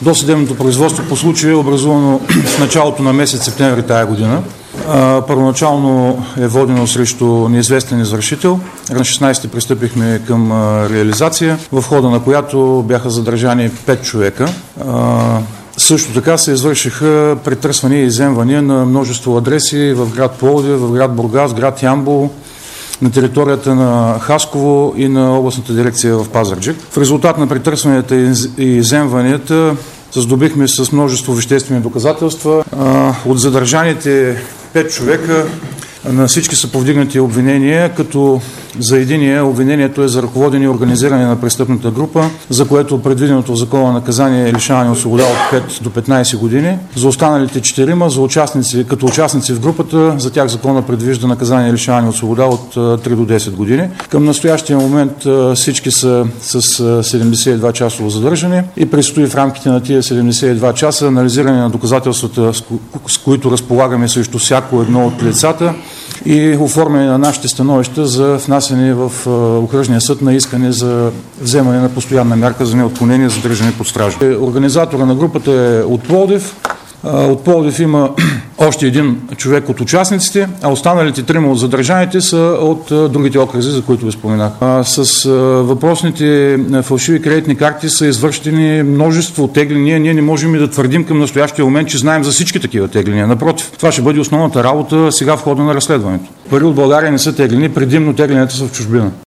Досъдебното производство по случая е образувано в началото на месец септември тая година. Първоначално е водено срещу неизвестен извършител. На 16 пристъпихме към реализация, в хода на която бяха задържани 5 човека. Също така се извършиха претърсвания и изземвания на множество адреси в град Пловдив, в град Бургас, град Ямбол, на територията на Хасково и на областната дирекция в Пазарджик. В резултат на претърсванията и изземванията се здобихме с множество веществени доказателства. От задържаните 5 човека на всички са повдигнати обвинения, като за единия обвинението е за ръководене и организиране на престъпната група, за което предвиденото в закона наказание е лишаване от свобода от 5 до 15 години. За останалите 4 като участници в групата, за тях закона предвижда наказание лишаване от свобода от 3 до 10 години. Към настоящия момент всички са с 72 часово задържане и предстои в рамките на тия 72 часа анализиране на доказателствата, с които разполагаме срещу всяко едно от лицата, и оформяне на нашите становища за внасяне в окръжния съд на искане за вземане на постоянна мярка за неотклонение за задържане под стража. Организатора на групата е от Пловдив. От Пловдив има още един човек от участниците, а останалите 3 от задържаните са от другите окръзи, за които ви споменах. С въпросните фалшиви кредитни карти са извършени множество тегления. Ние не можем и да твърдим към настоящия момент, че знаем за всички такива тегления. Напротив, това ще бъде основната работа сега в хода на разследването. Пари от България не са теглени, предимно тегленията са в чужбина.